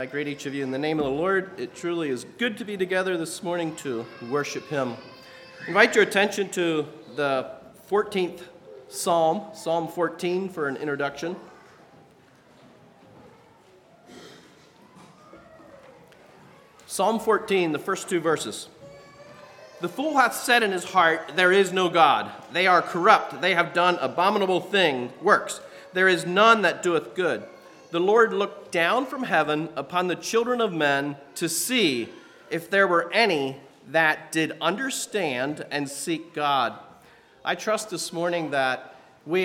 I greet each of you in the name of the Lord. It truly is good to be together this morning to worship Him. Invite your attention to the 14th Psalm, Psalm 14, for an introduction. Psalm 14, the first two verses. The fool hath said in his heart, there is no God. They are corrupt. They have done abominable works. There is none that doeth good. The Lord looked down from heaven upon the children of men to see if there were any that did understand and seek God. I trust this morning that when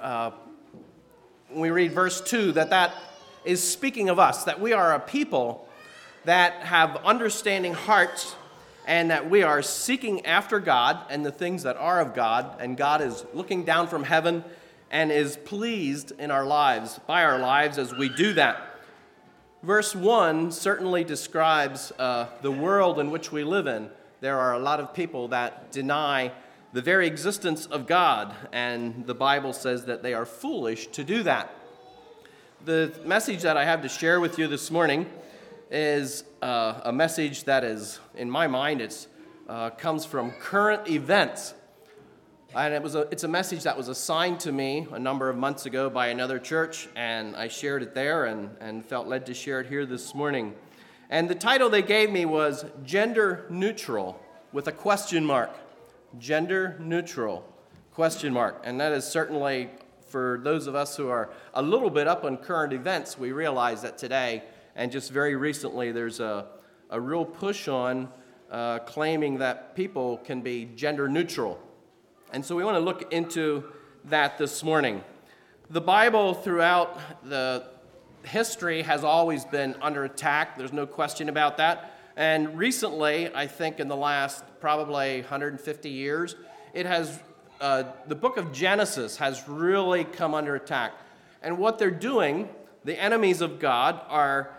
we read verse 2, that is speaking of us, that we are a people that have understanding hearts and that we are seeking after God and the things that are of God, and God is looking down from heaven and is pleased in our lives, by our lives as we do that. Verse 1 certainly describes the world in which we live in. There are a lot of people that deny the very existence of God, and the Bible says that they are foolish to do that. The message that I have to share with you this morning is a message that is, in my mind, comes from current events. And it's a message that was assigned to me a number of months ago by another church, and I shared it there and felt led to share it here this morning. And the title they gave me was Gender Neutral with a question mark. Gender Neutral, question mark. And that is certainly, for those of us who are a little bit up on current events, we realize that today, and just very recently, there's a real push on claiming that people can be gender neutral. And so we want to look into that this morning. The Bible throughout the history has always been under attack. There's no question about that. And recently, I think in the last probably 150 years, the book of Genesis has really come under attack. And what they're doing, the enemies of God, are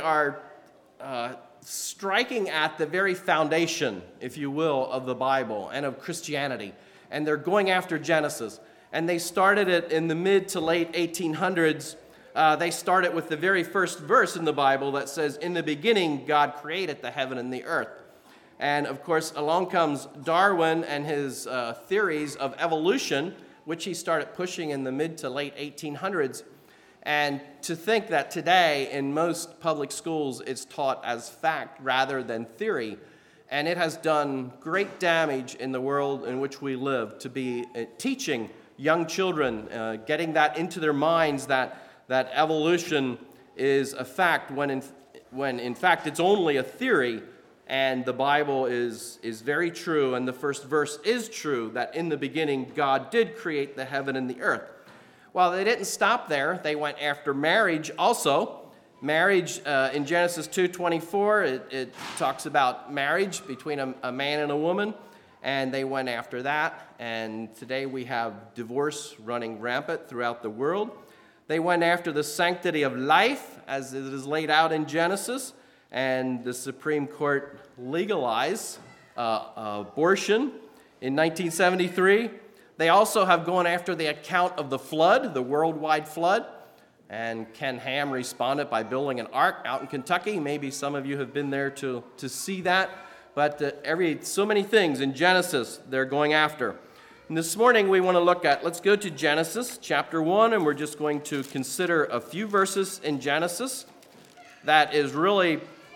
striking at the very foundation, if you will, of the Bible and of Christianity. And they're going after Genesis. And they started it in the mid to late 1800s. They started with the very first verse in the Bible that says, in the beginning, God created the heaven and the earth. And of course, along comes Darwin and his theories of evolution, which he started pushing in the mid to late 1800s. And to think that today in most public schools it's taught as fact rather than theory. And it has done great damage in the world in which we live to be teaching young children, getting that into their minds that evolution is a fact when in fact it's only a theory. And the Bible is very true, and the first verse is true, that in the beginning God did create the heaven and the earth. Well, they didn't stop there. They went after marriage also. Marriage, in Genesis 2:24, it talks about marriage between a man and a woman, and they went after that. And today we have divorce running rampant throughout the world. They went after the sanctity of life, as it is laid out in Genesis, and the Supreme Court legalized abortion in 1973. They also have gone after the account of the flood, the worldwide flood. And Ken Ham responded by building an ark out in Kentucky. Maybe some of you have been there to see that. But so many things in Genesis they're going after. And this morning we want to let's go to Genesis chapter 1, and we're just going to consider a few verses in Genesis that is really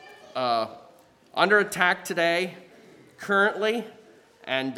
under attack today, currently. And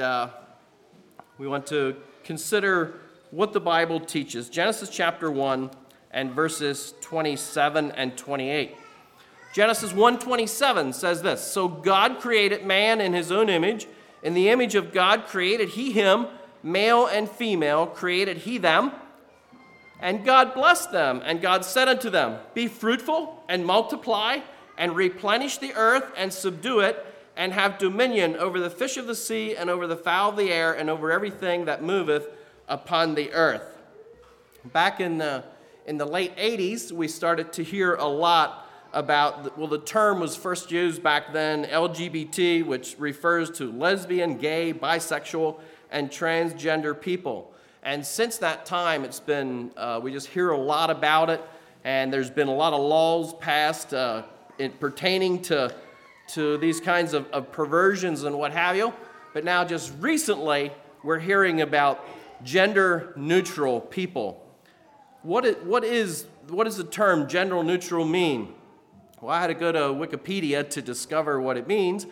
we want to consider what the Bible teaches. Genesis chapter 1. And verses 27 and 28. Genesis 1:27 says this, so God created man in his own image. In the image of God created he him, male and female created he them. And God blessed them, and God said unto them, be fruitful and multiply, and replenish the earth and subdue it, and have dominion over the fish of the sea, and over the fowl of the air, and over everything that moveth upon the earth. Back in the late 80s, we started to hear a lot about, the term was first used back then, LGBT, which refers to lesbian, gay, bisexual, and transgender people. And since that time, it's been, we just hear a lot about it, and there's been a lot of laws passed pertaining to these kinds of perversions and what have you. But now just recently, we're hearing about gender-neutral people. What is the term gender-neutral mean? Well, I had to go to Wikipedia to discover what it means,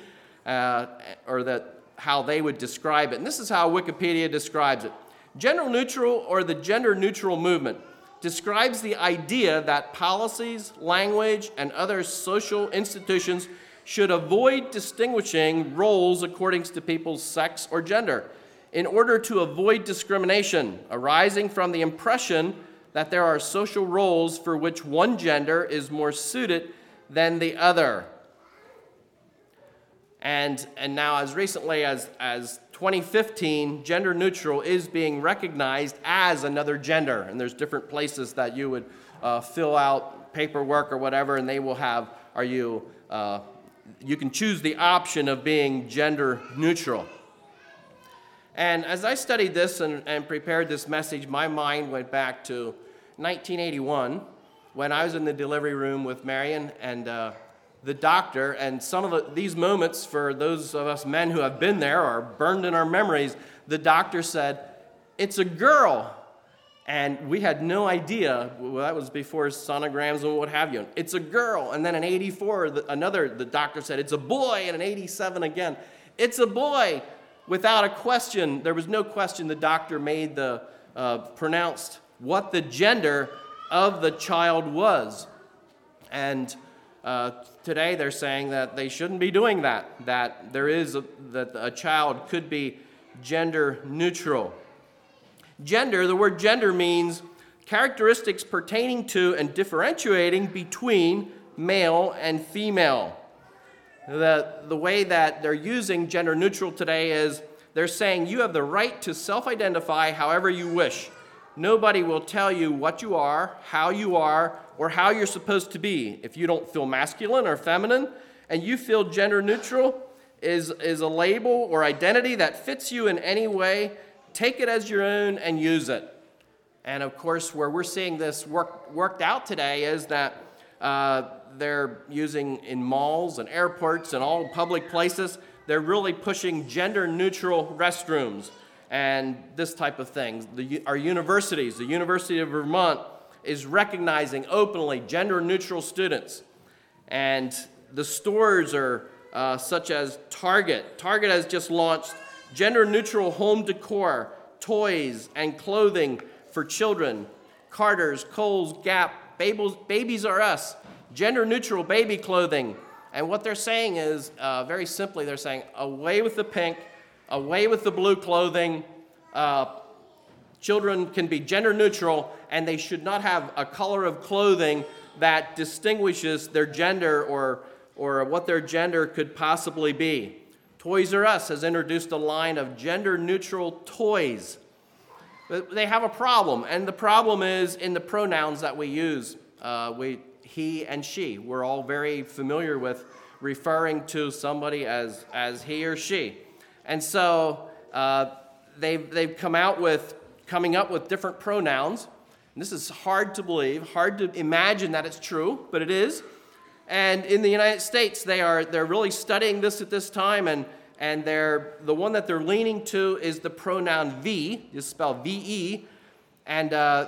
how they would describe it. And this is how Wikipedia describes it. Gender-neutral, or the gender-neutral movement, describes the idea that policies, language, and other social institutions should avoid distinguishing roles according to people's sex or gender in order to avoid discrimination arising from the impression that there are social roles for which one gender is more suited than the other. And now, as recently as 2015, gender neutral is being recognized as another gender. And there's different places that you would fill out paperwork or whatever, and they will have, you can choose the option of being gender neutral. And as I studied this and prepared this message, my mind went back to 1981 when I was in the delivery room with Marion and the doctor, and some of these moments, for those of us men who have been there, are burned in our memories. The doctor said, "It's a girl." And we had no idea. Well, that was before sonograms and what have you. "It's a girl." And then in 84, the doctor said, "It's a boy." And in 87 again, "It's a boy." Without a question, there was no question, the doctor made pronounced what the gender of the child was. And today they're saying that they shouldn't be doing that, that a child could be gender neutral. Gender, the word gender means characteristics pertaining to and differentiating between male and female. The way that they're using gender neutral today is they're saying you have the right to self-identify however you wish. Nobody will tell you what you are, or how you're supposed to be. If you don't feel masculine or feminine, and you feel gender neutral is a label or identity that fits you in any way, take it as your own and use it. And of course, where we're seeing this worked out today is that they're using in malls and airports and all public places, they're really pushing gender-neutral restrooms and this type of thing. Our universities, the University of Vermont, is recognizing openly gender-neutral students. And the stores are such as Target. Target has just launched gender-neutral home decor, toys, and clothing for children. Carter's, Kohl's, Gap, Babies R Us, gender-neutral baby clothing. And what they're saying is, very simply, they're saying, away with the pink, away with the blue clothing. Children can be gender-neutral, and they should not have a color of clothing that distinguishes their gender or what their gender could possibly be. Toys R Us has introduced a line of gender-neutral toys. But they have a problem, and the problem is in the pronouns that we use. He and she. We're all very familiar with referring to somebody as he or she. And so they've coming up with different pronouns. And this is hard to believe, hard to imagine that it's true, but it is. And in the United States, they're really studying this at this time, and the one that they're leaning to is the pronoun V, it's spelled V-E, and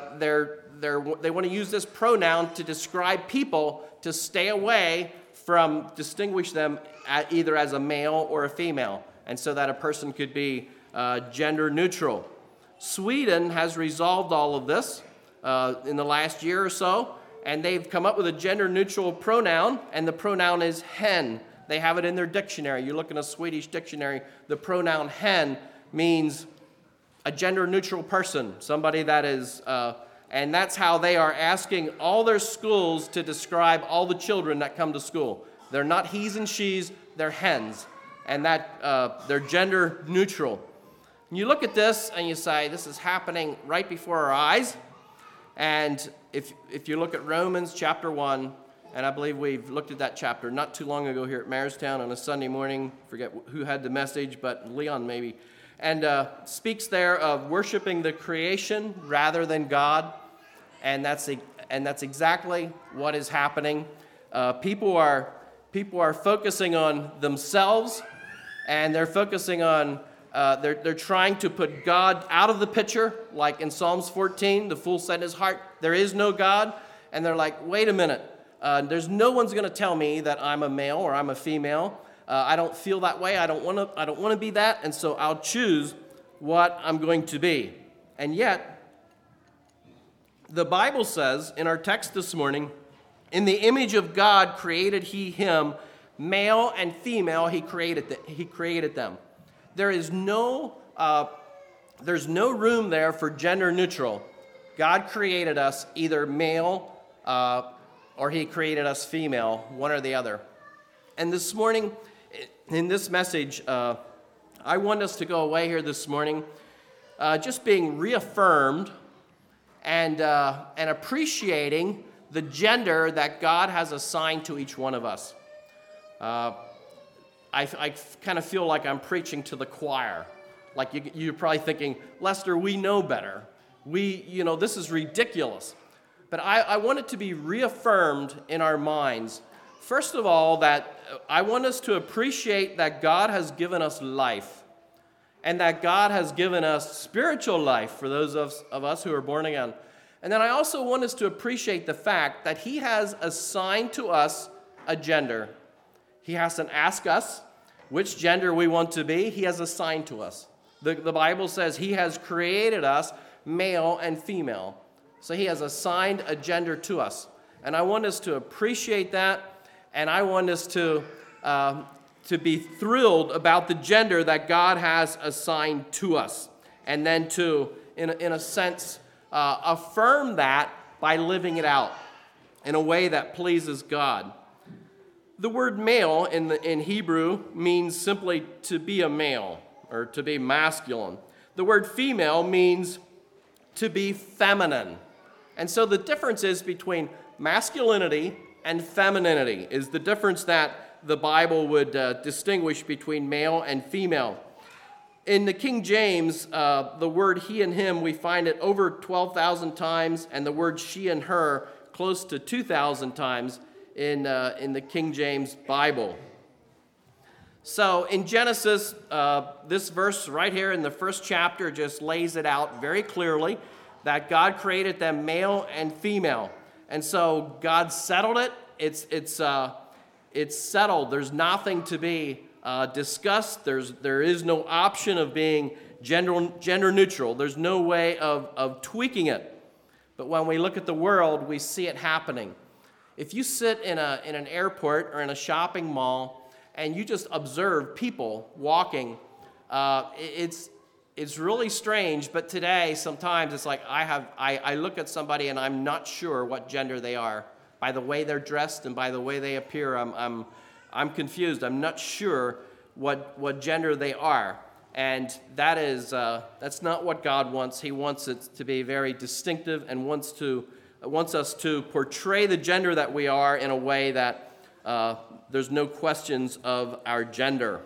they want to use this pronoun to describe people to stay away from distinguish them either as a male or a female, and so that a person could be gender neutral. Sweden has resolved all of this in the last year or so, and they've come up with a gender-neutral pronoun, and the pronoun is hen. They have it in their dictionary. You look in a Swedish dictionary, the pronoun hen means a gender-neutral person, somebody that is, and that's how they are asking all their schools to describe all the children that come to school. They're not he's and she's, they're hens, and that they're gender-neutral. You look at this and you say, this is happening right before our eyes. And if you look at Romans chapter 1, and I believe we've looked at that chapter not too long ago here at Mayorstown on a Sunday morning, forget who had the message, but Leon maybe, and speaks there of worshiping the creation rather than God. And that's And that's exactly what is happening. People are focusing on themselves, and they're focusing on, they're trying to put God out of the picture, like in Psalms 14, the fool said in his heart, there is no God. And they're like, wait a minute, there's no one's going to tell me that I'm a male or I'm a female. I don't feel that way. I don't want to be that, and so I'll choose what I'm going to be. And yet, the Bible says in our text this morning, in the image of God created he him, male and female he created them. There's no room there for gender neutral. God created us either male or he created us female, one or the other. And this morning, in this message, I want us to go away here this morning just being reaffirmed and appreciating the gender that God has assigned to each one of us. I kind of feel like I'm preaching to the choir. Like you're probably thinking, Lester, we know better. This is ridiculous. But I want it to be reaffirmed in our minds. First of all, that I want us to appreciate that God has given us life, and that God has given us spiritual life for those of us who are born again. And then I also want us to appreciate the fact that he has assigned to us a gender. He hasn't asked us which gender we want to be. He has assigned to us. The Bible says he has created us male and female. So he has assigned a gender to us. And I want us to appreciate that. And I want us to be thrilled about the gender that God has assigned to us. And then to, in a sense, affirm that by living it out in a way that pleases God. The word male in Hebrew means simply to be a male or to be masculine. The word female means to be feminine. And so the difference is between masculinity and femininity is the difference that the Bible would distinguish between male and female. In the King James, the word he and him, we find it over 12,000 times, and the word she and her close to 2,000 times in the King James Bible. So in Genesis, this verse right here in the first chapter just lays it out very clearly that God created them male and female. And so God settled it. It's settled. There's nothing to be discussed. There is no option of being gender neutral. There's no way of tweaking it. But when we look at the world, we see it happening. If you sit in an airport or in a shopping mall and you just observe people walking, it's really strange. But today, sometimes it's like I look at somebody and I'm not sure what gender they are by the way they're dressed and by the way they appear. I'm confused. I'm not sure what gender they are. And that's not what God wants. He wants it to be very distinctive and wants us to portray the gender that we are in a way that there's no questions of our gender.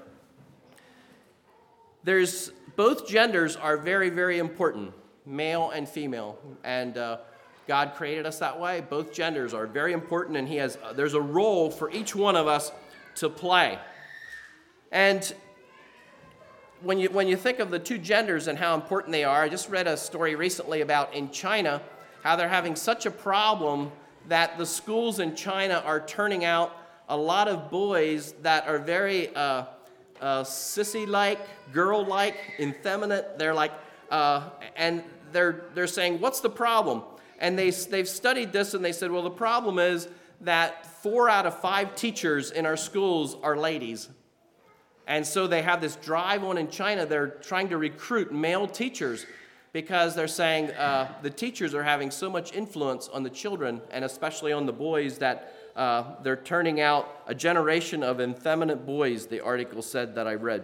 Both genders are very, very important, male and female. And God created us that way. Both genders are very important, and there's a role for each one of us to play. And when you think of the two genders and how important they are, I just read a story recently about in China, how they're having such a problem that the schools in China are turning out a lot of boys that are very sissy-like, girl-like, effeminate. They're like, and they're saying, what's the problem? And they've studied this, and they said, well, the problem is that 4 out of 5 teachers in our schools are ladies. And so they have this drive on in China. They're trying to recruit male teachers because they're saying the teachers are having so much influence on the children, and especially on the boys, that they're turning out a generation of effeminate boys, the article said that I read.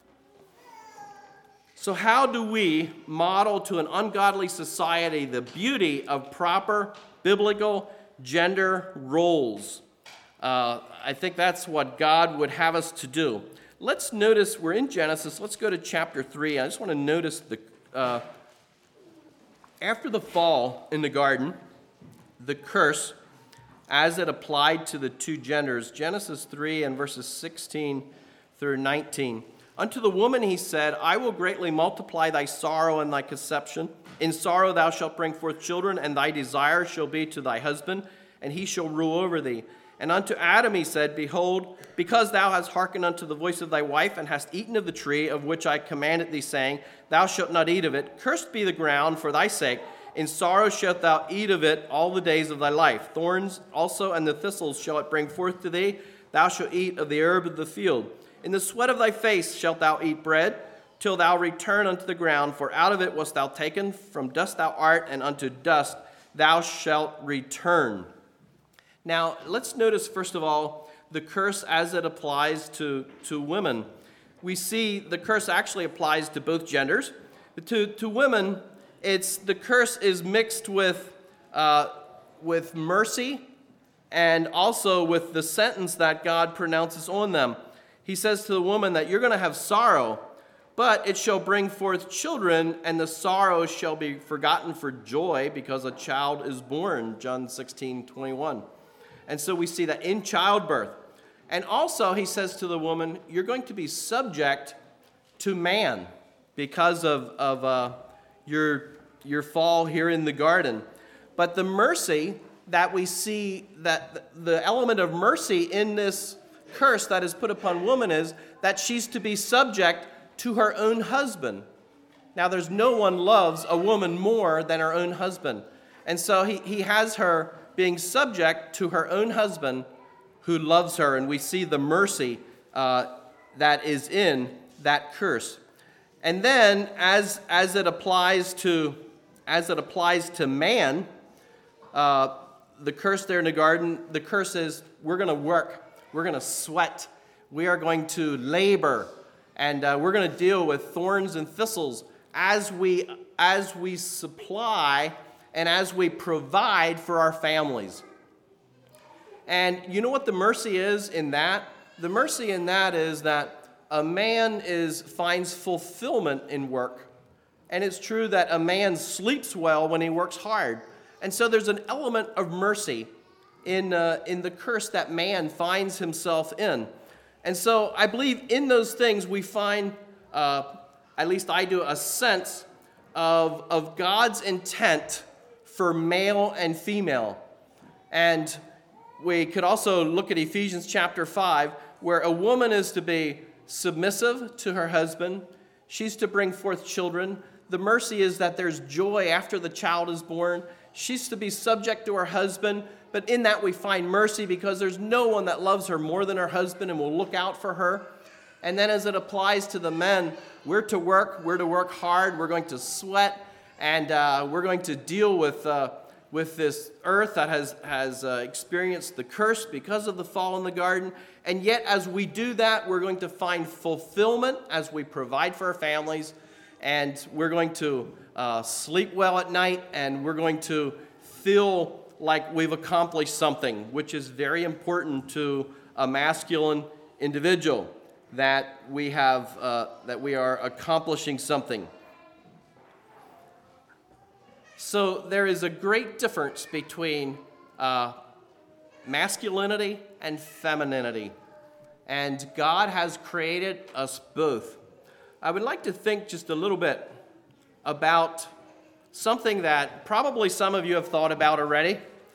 So how do we model to an ungodly society the beauty of proper biblical gender roles? I think that's what God would have us to do. Let's notice, we're in Genesis. Let's go to chapter 3. I just want to notice after the fall in the garden, the curse as it applied to the two genders. Genesis 3 and verses 16 through 19. Unto the woman he said, I will greatly multiply thy sorrow and thy conception. In sorrow thou shalt bring forth children, and thy desire shall be to thy husband, and he shall rule over thee. And unto Adam he said, Behold, because thou hast hearkened unto the voice of thy wife, and hast eaten of the tree of which I commanded thee, saying, Thou shalt not eat of it. Cursed be the ground for thy sake. In sorrow shalt thou eat of it all the days of thy life. Thorns also and the thistles shall it bring forth to thee. Thou shalt eat of the herb of the field. In the sweat of thy face shalt thou eat bread, till thou return unto the ground. For out of it wast thou taken, from dust thou art, and unto dust thou shalt return. Now, let's notice, first of all, the curse as it applies to women. We see the curse actually applies to both genders. To women, the curse is mixed with mercy and also with the sentence that God pronounces on them. He says to the woman that you're going to have sorrow, but it shall bring forth children, and the sorrow shall be forgotten for joy because a child is born, John 16:21. And so we see that in childbirth. And also he says to the woman, you're going to be subject to man because of your fall here in the garden. But the mercy that we see, that the element of mercy in this curse that is put upon woman is that she's to be subject to her own husband. Now there's no one loves a woman more than her own husband. And so he has her being subject to her own husband who loves her, and we see the mercy that is in that curse. And then as it applies to man, the curse there in the garden, the curse is we're going to work, we're going to sweat, we are going to labor, and we're going to deal with thorns and thistles as we supply and as we provide for our families. And you know what the mercy is in that? The mercy in that is that a man finds fulfillment in work. And it's true that a man sleeps well when he works hard. And so there's an element of mercy in the curse that man finds himself in. And so I believe in those things we find, at least I do, a sense of God's intent for male and female. And we could also look at Ephesians chapter 5, where a woman is to be submissive to her husband. She's to bring forth children. The mercy is that there's joy after the child is born. She's to be subject to her husband, but in that we find mercy because there's no one that loves her more than her husband and will look out for her. And then as it applies to the men, we're to work hard, we're going to sweat, and we're going to deal with this earth that has experienced the curse because of the fall in the garden. And yet as we do that, we're going to find fulfillment as we provide for our families, and we're going to sleep well at night, and we're going to feel like we've accomplished something, which is very important to a masculine individual, that we are accomplishing something. So there is a great difference between masculinity and femininity, and God has created us both. I would like to think just a little bit about something that probably some of you have thought about already.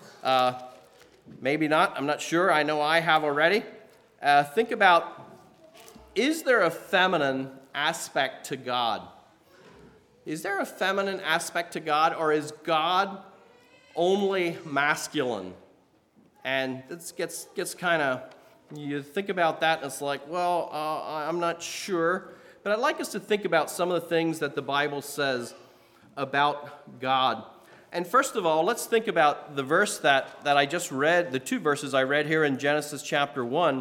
Maybe not, I'm not sure. I know I have already. Think about, is there a feminine aspect to God? Is there a feminine aspect to God, or is God only masculine? And this gets kind of, you think about that and it's like, well, I'm not sure. But I'd like us to think about some of the things that the Bible says about God. And first of all, let's think about the verse that I just read, the two verses I read here in Genesis chapter 1.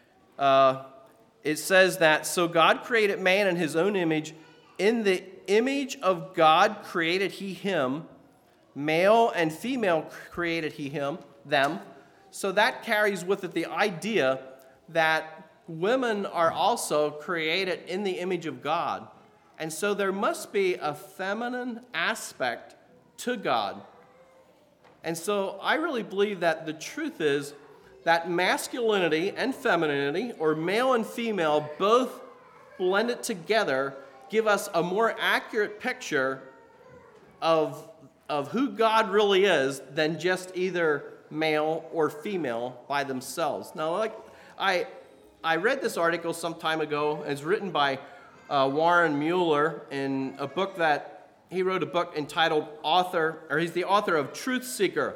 It says that, so God created man in his own image. In the image of God created he him. Male and female created he them. So that carries with it the idea that women are also created in the image of God. And so there must be a feminine aspect to God. And so I really believe that the truth is that masculinity and femininity, or male and female, both blended together, give us a more accurate picture of who God really is than just either male or female by themselves. Now, like I read this article some time ago. It's written by Warren Mueller in a book that he wrote, a book entitled he's the author of Truth Seeker.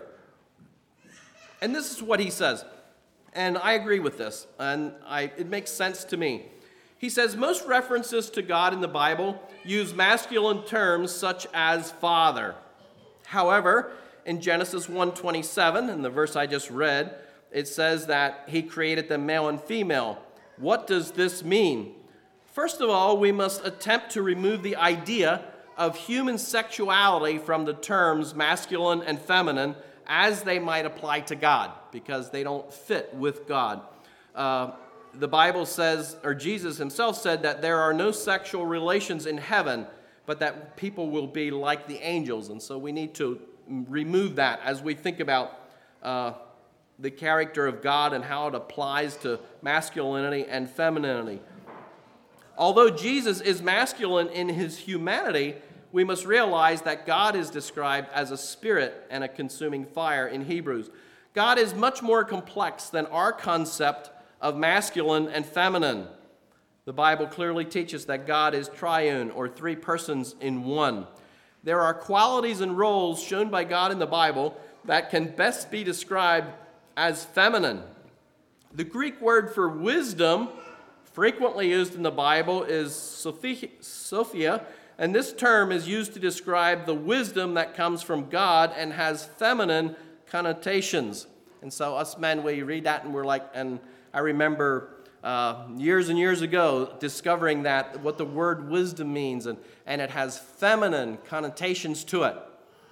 And this is what he says, and I agree with this, and it makes sense to me. He says, most references to God in the Bible use masculine terms such as father. However, in Genesis 1:27, in the verse I just read, it says that he created them male and female. What does this mean? First of all, we must attempt to remove the idea of human sexuality from the terms masculine and feminine as they might apply to God, because they don't fit with God. The Bible says, or Jesus himself said, that there are no sexual relations in heaven, but that people will be like the angels. And so we need to remove that as we think about the character of God and how it applies to masculinity and femininity. Although Jesus is masculine in his humanity, we must realize that God is described as a spirit and a consuming fire in Hebrews. God is much more complex than our concept of masculine and feminine. The Bible clearly teaches that God is triune, or three persons in one. There are qualities and roles shown by God in the Bible that can best be described as feminine. The Greek word for wisdom, frequently used in the Bible, is Sophia, and this term is used to describe the wisdom that comes from God and has feminine connotations. And so us men, we read that and we're like, and I remember years and years ago discovering that what the word wisdom means, and it has feminine connotations to it.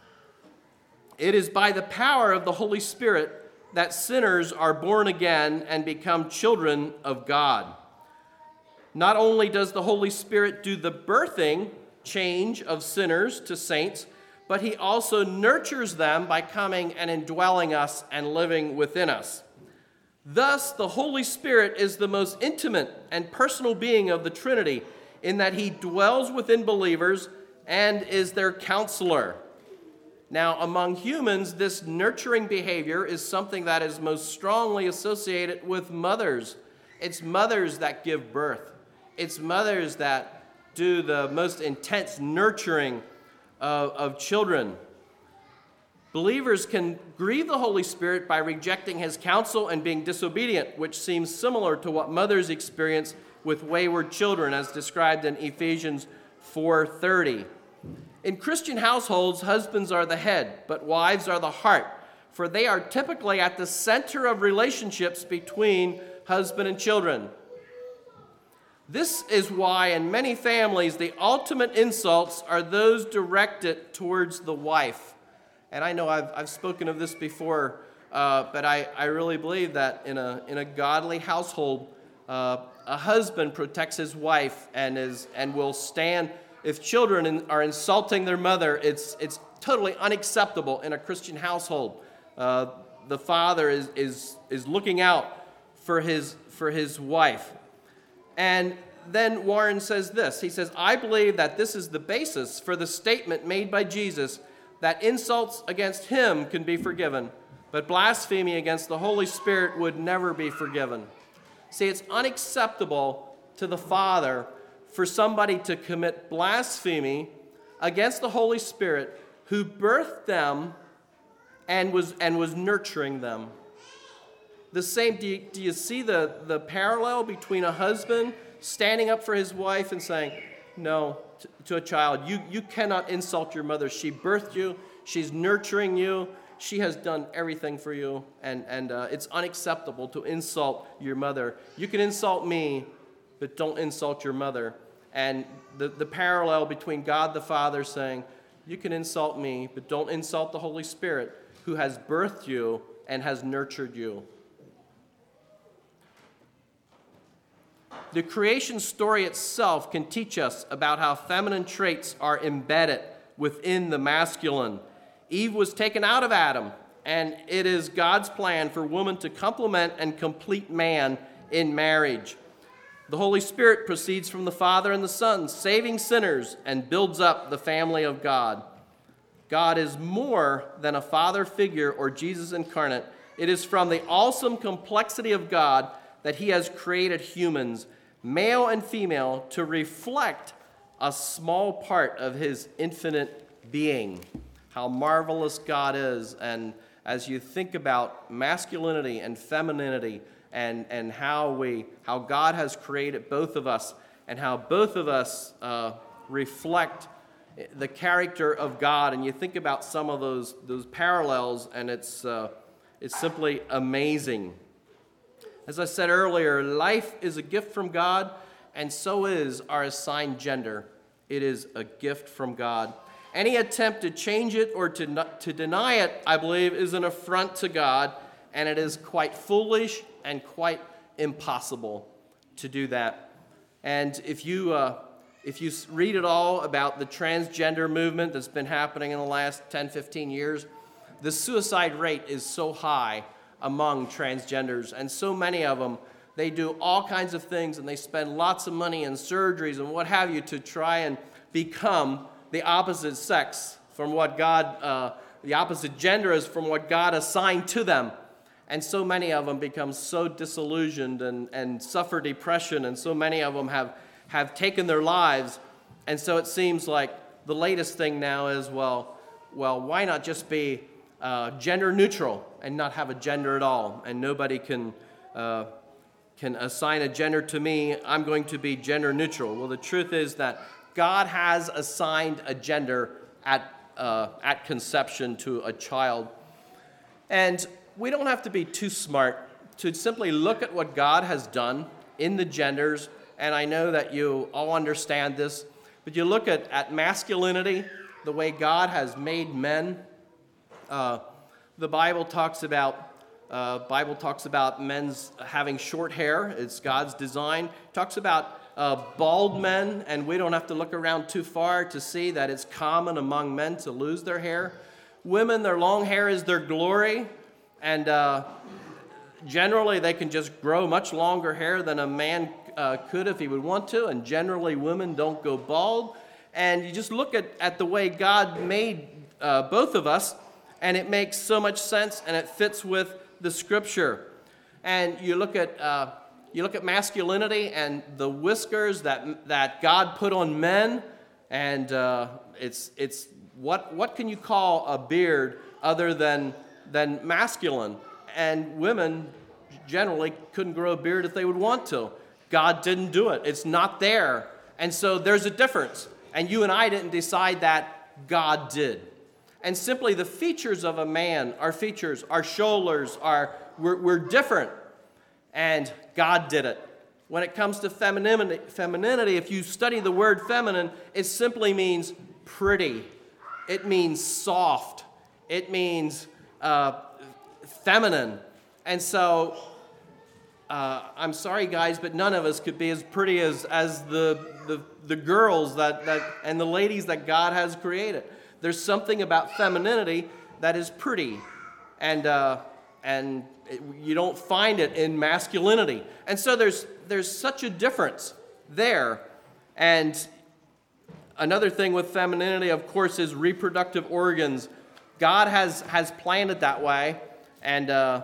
It is by the power of the Holy Spirit that sinners are born again and become children of God. Not only does the Holy Spirit do the birthing change of sinners to saints, but he also nurtures them by coming and indwelling us and living within us. Thus, the Holy Spirit is the most intimate and personal being of the Trinity, in that he dwells within believers and is their counselor. Now, among humans, this nurturing behavior is something that is most strongly associated with mothers. It's mothers that give birth. It's mothers that do the most intense nurturing of children. Believers can grieve the Holy Spirit by rejecting his counsel and being disobedient, which seems similar to what mothers experience with wayward children, as described in Ephesians 4:30. In Christian households, husbands are the head, but wives are the heart, for they are typically at the center of relationships between husband and children. This is why in many families the ultimate insults are those directed towards the wife. And I know I've spoken of this before, but I really believe that in a godly household, a husband protects his wife and will stand. If children are insulting their mother, it's totally unacceptable in a Christian household. The father is looking out for his wife. And then Warren says this. He says, I believe that this is the basis for the statement made by Jesus that insults against him can be forgiven, but blasphemy against the Holy Spirit would never be forgiven. See, it's unacceptable to the Father for somebody to commit blasphemy against the Holy Spirit, who birthed them and was nurturing them. The same, do you see the parallel between a husband standing up for his wife and saying, no, to a child, you cannot insult your mother. She birthed you. She's nurturing you. She has done everything for you, and it's unacceptable to insult your mother. You can insult me, but don't insult your mother. And the parallel between God the Father saying, you can insult me, but don't insult the Holy Spirit, who has birthed you and has nurtured you. The creation story itself can teach us about how feminine traits are embedded within the masculine. Eve was taken out of Adam, and it is God's plan for woman to complement and complete man in marriage. The Holy Spirit proceeds from the Father and the Son, saving sinners, and builds up the family of God. God is more than a father figure or Jesus incarnate. It is from the awesome complexity of God that he has created humans, male and female, to reflect a small part of his infinite being. How marvelous God is. And as you think about masculinity and femininity, and how God has created both of us, and how both of us reflect the character of God, and you think about some of those parallels, and it's simply amazing. As I said earlier, life is a gift from God, and so is our assigned gender. It is a gift from God. Any attempt to change it or to deny it, I believe, is an affront to God, and it is quite foolish and quite impossible to do that. And if you read at all about the transgender movement that's been happening in the last 10, 15 years, the suicide rate is so high among transgenders, and so many of them, they do all kinds of things, and they spend lots of money in surgeries and what have you to try and become the opposite sex from what God, the opposite gender is from what God assigned to them. And so many of them become so disillusioned and suffer depression, and so many of them have taken their lives. And so it seems like the latest thing now is, well, why not just be gender neutral and not have a gender at all? And nobody can assign a gender to me. I'm going to be gender neutral. Well, the truth is that God has assigned a gender at conception to a child. And we don't have to be too smart to simply look at what God has done in the genders, and I know that you all understand this, but you look at masculinity, the way God has made men. The Bible talks about men's having short hair. It's God's design. It talks about bald men, and we don't have to look around too far to see that it's common among men to lose their hair. Women, their long hair is their glory. And generally, they can just grow much longer hair than a man could if he would want to. And generally, women don't go bald. And you just look at the way God made both of us, and it makes so much sense, and it fits with the Scripture. And you look at masculinity and the whiskers that God put on men, and it's what can you call a beard other than masculine? And women generally couldn't grow a beard if they would want to. God didn't do it. It's not there. And so there's a difference. And you and I didn't decide that. God did. And simply the features of a man, our features, our shoulders, we're different. And God did it. When it comes to femininity, if you study the word feminine, it simply means pretty. It means soft. It means feminine. And so, I'm sorry, guys, but none of us could be as pretty as the girls and the ladies that God has created. There's something about femininity that is pretty, and you don't find it in masculinity. And so there's such a difference there. And another thing with femininity, of course, is reproductive organs. God has planned it that way, and the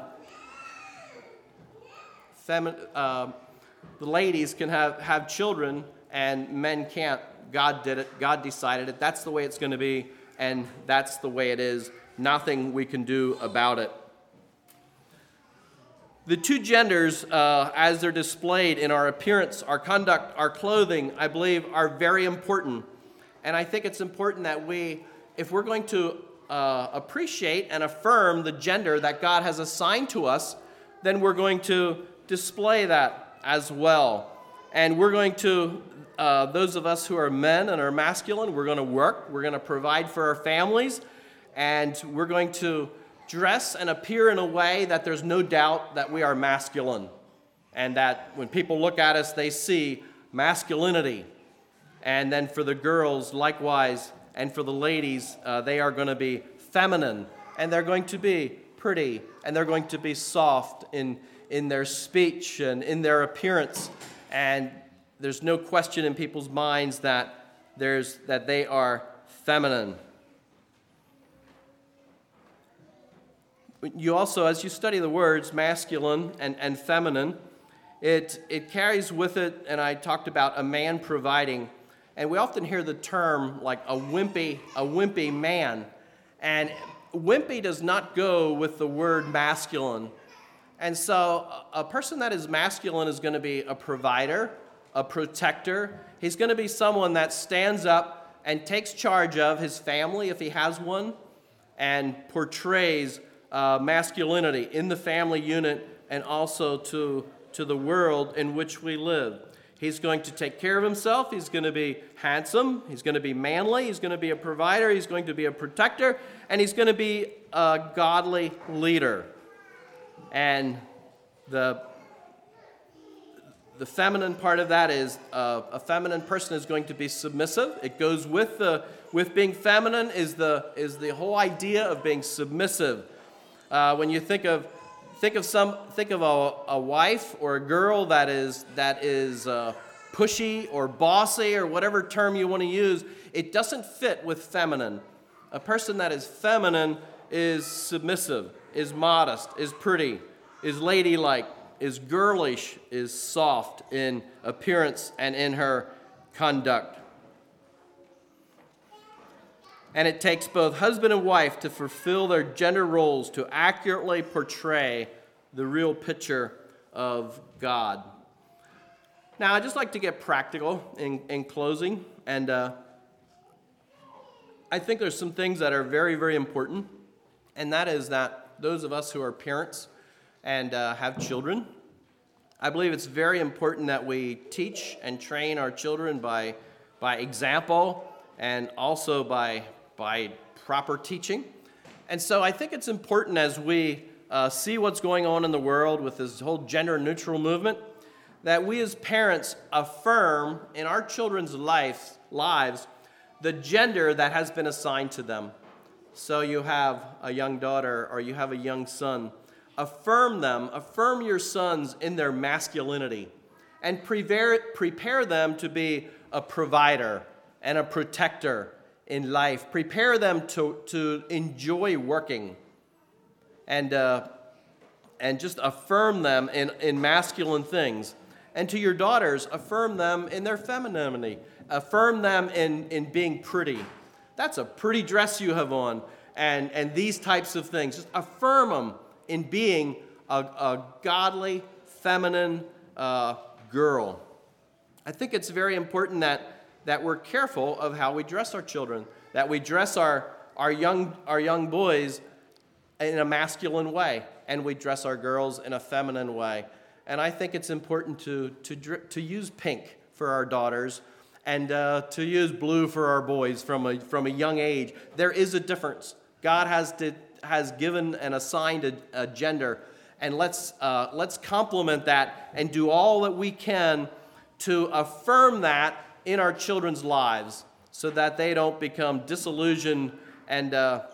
ladies can have children, and men can't. God did it. God decided it. That's the way it's going to be, and that's the way it is. Nothing we can do about it. The two genders, as they're displayed in our appearance, our conduct, our clothing, I believe, are very important. And I think it's important that if we're going to appreciate and affirm the gender that God has assigned to us, then we're going to display that as well. And we're going to, those of us who are men and are masculine, we're going to work, we're going to provide for our families, and we're going to dress and appear in a way that there's no doubt that we are masculine, and that when people look at us, they see masculinity. And then for the girls, likewise, and for the ladies, they are going to be feminine, and they're going to be pretty, and they're going to be soft in their speech and in their appearance. And there's no question in people's minds that they are feminine. You also, as you study the words masculine and feminine, it carries with it, and I talked about a man providing, and we often hear the term like a wimpy man, and wimpy does not go with the word masculine. And so a person that is masculine is going to be a provider, a protector. He's going to be someone that stands up and takes charge of his family if he has one, and portrays masculinity in the family unit and also to the world in which we live. He's going to take care of himself. He's going to be handsome. He's going to be manly. He's going to be a provider. He's going to be a protector. And he's going to be a godly leader. And the feminine part of that is a feminine person is going to be submissive. It goes with being feminine is the whole idea of being submissive. When you think of a wife or a girl that is pushy or bossy or whatever term you want to use, it doesn't fit with feminine. A person that is feminine is submissive, is modest, is pretty, is ladylike, is girlish, is soft in appearance and in her conduct. And it takes both husband and wife to fulfill their gender roles to accurately portray the real picture of God. Now, I'd just like to get practical in closing. And I think there's some things that are very, very important. And that is that those of us who are parents and have children, I believe it's very important that we teach and train our children by example and also by proper teaching. And so I think it's important as we see what's going on in the world with this whole gender-neutral movement, that we as parents affirm in our children's lives the gender that has been assigned to them. So you have a young daughter or you have a young son. Affirm your sons in their masculinity, and prepare them to be a provider and a protector in life. Prepare them to enjoy working, and just affirm them in masculine things. And to your daughters, affirm them in their femininity. Affirm them in being pretty. That's a pretty dress you have on, and these types of things. Just affirm them in being a godly, feminine girl. I think it's very important that we're careful of how we dress our children, that we dress our young boys in a masculine way, and we dress our girls in a feminine way. And I think it's important to use pink for our daughters and to use blue for our boys from a young age. There is a difference. God has given and assigned a gender, and let's complement that and do all that we can to affirm that in our children's lives, so that they don't become disillusioned and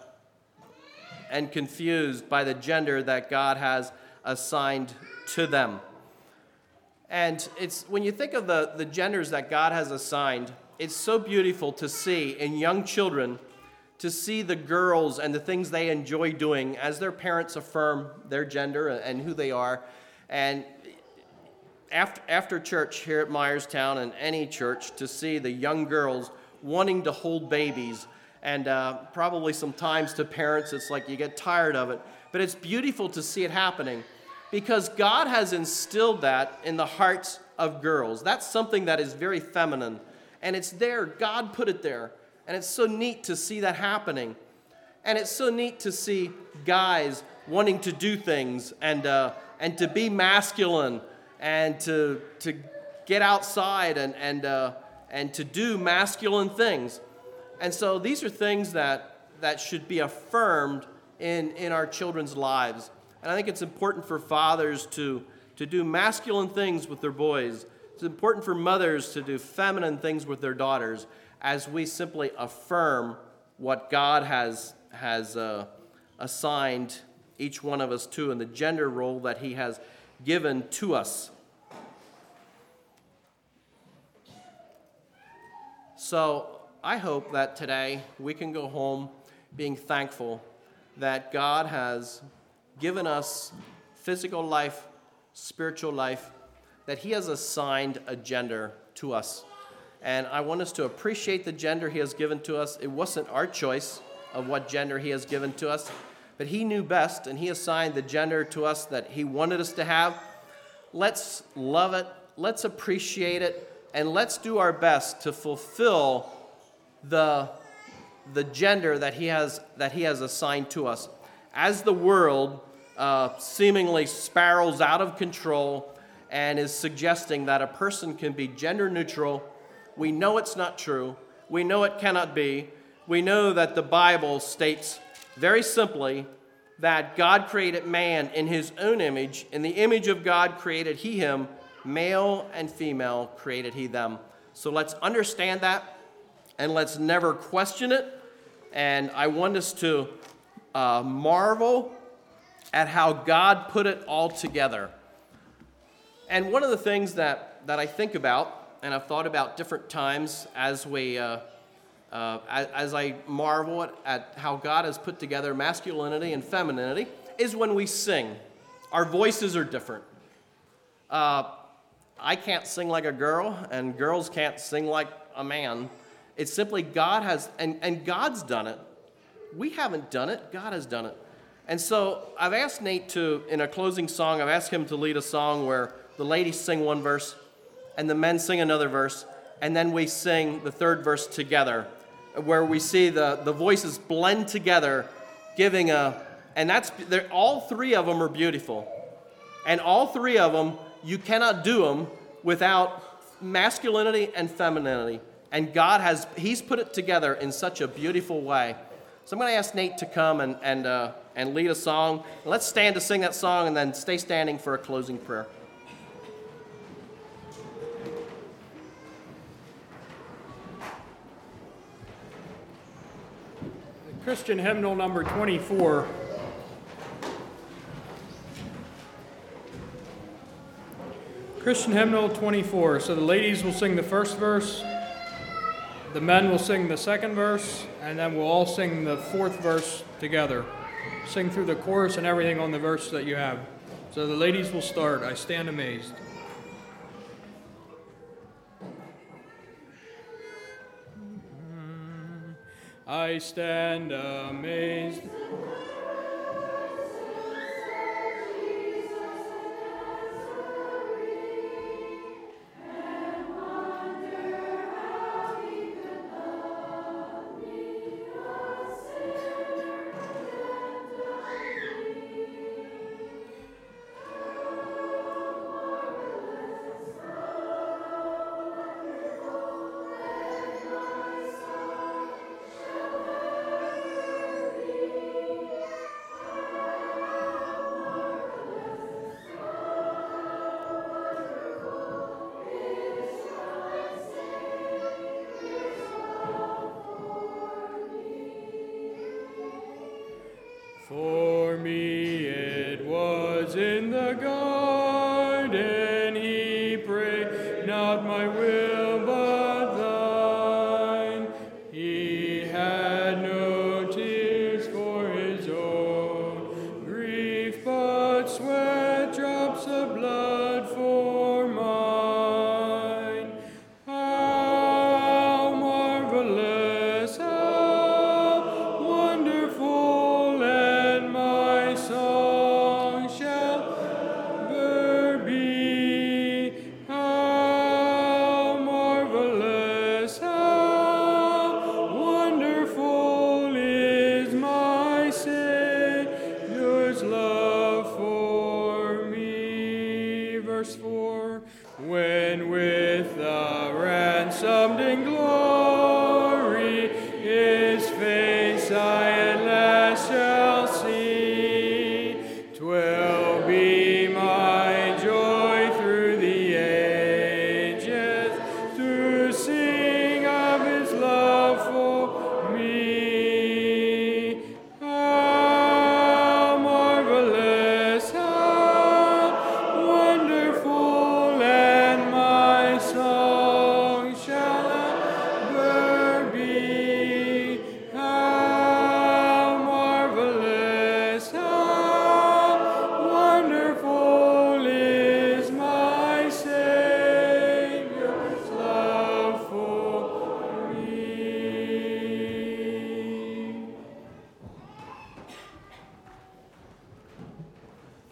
confused by the gender that God has assigned to them. And it's when you think of the genders that God has assigned, it's so beautiful to see in young children, to see the girls and the things they enjoy doing as their parents affirm their gender and who they are. And after church here at Myerstown and any church, to see the young girls wanting to hold babies, and probably sometimes to parents it's like you get tired of it, but it's beautiful to see it happening because God has instilled that in the hearts of girls. That's something that is very feminine, and it's there. God put it there, and it's so neat to see that happening. And it's so neat to see guys wanting to do things and to be masculine and to get outside and to do masculine things. And so these are things that should be affirmed in our children's lives. And I think it's important for fathers to do masculine things with their boys. It's important for mothers to do feminine things with their daughters as we simply affirm what God has assigned each one of us to, and the gender role that he has given to us. So I hope that today we can go home being thankful that God has given us physical life, spiritual life, that he has assigned a gender to us. And I want us to appreciate the gender he has given to us. It wasn't our choice of what gender he has given to us, but he knew best, and he assigned the gender to us that he wanted us to have. Let's love it, let's appreciate it, and let's do our best to fulfill the gender that he has assigned to us. As the world seemingly spirals out of control and is suggesting that a person can be gender neutral, we know it's not true. We know it cannot be. We know that the Bible states very simply that God created man in his own image. In the image of God created he him. Male and female created he them. So let's understand that, and let's never question it. And I want us to marvel at how God put it all together. And one of the things that I think about, and I've thought about different times as I marvel at how God has put together masculinity and femininity, is when we sing. Our voices are different. I can't sing like a girl, and girls can't sing like a man. It's simply God has, and God's done it. We haven't done it. God has done it. And so I've asked Nate to, in a closing song, I've asked him to lead a song where the ladies sing one verse, and the men sing another verse, and then we sing the third verse together, where we see the voices blend together, giving all three of them are beautiful. And all three of them, you cannot do them without masculinity and femininity. And he's put it together in such a beautiful way. So I'm going to ask Nate to come and lead a song. Let's stand to sing that song, and then stay standing for a closing prayer. Christian hymnal number 24. Christian hymnal 24. So the ladies will sing the first verse, the men will sing the second verse, and then we'll all sing the fourth verse together. Sing through the chorus and everything on the verse that you have. So the ladies will start. I stand amazed. I stand amazed. For me it was in the garden he prayed, not my will but thine. He had no tears for his own grief, but sweat drops of blood for mine. How marvelous, how wonderful, and my song shall ever be. How marvelous, how wonderful is my Savior's love for me. Verse 4, when with the ransomed in glory his face I at last shall see, 'twill be my joy through the ages to sing of his love for me. How marvelous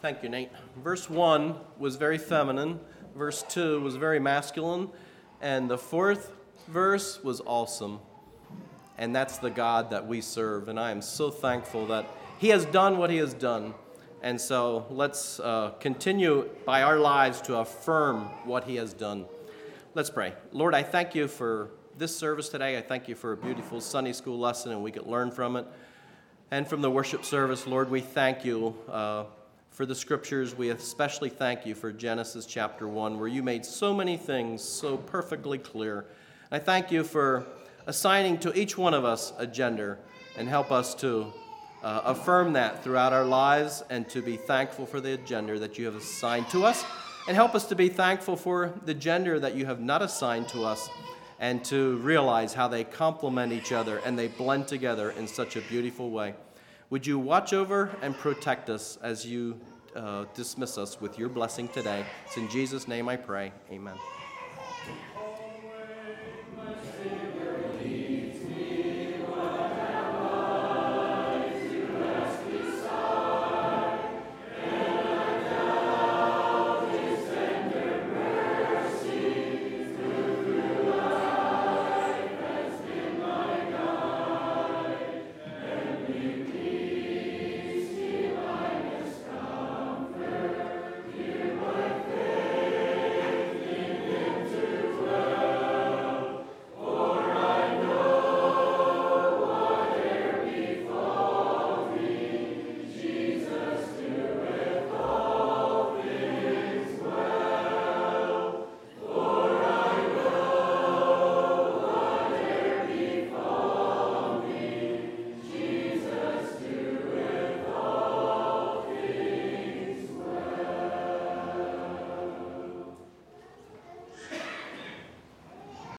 Thank you, Nate. Verse 1 was very feminine, verse 2 was very masculine, and the fourth verse was awesome. And that's the God that we serve, and I am so thankful that he has done what he has done. And so let's continue by our lives to affirm what he has done. Let's pray. Lord, I thank you for this service today. I thank you for a beautiful Sunday school lesson, and we could learn from it. And from the worship service, Lord, we thank you for the scriptures. We especially thank you for Genesis chapter 1, where you made so many things so perfectly clear. I thank you for assigning to each one of us a gender, and help us to affirm that throughout our lives and to be thankful for the gender that you have assigned to us, and help us to be thankful for the gender that you have not assigned to us, and to realize how they complement each other and they blend together in such a beautiful way. Would you watch over and protect us as you dismiss us with your blessing today? It's in Jesus' name I pray. Amen.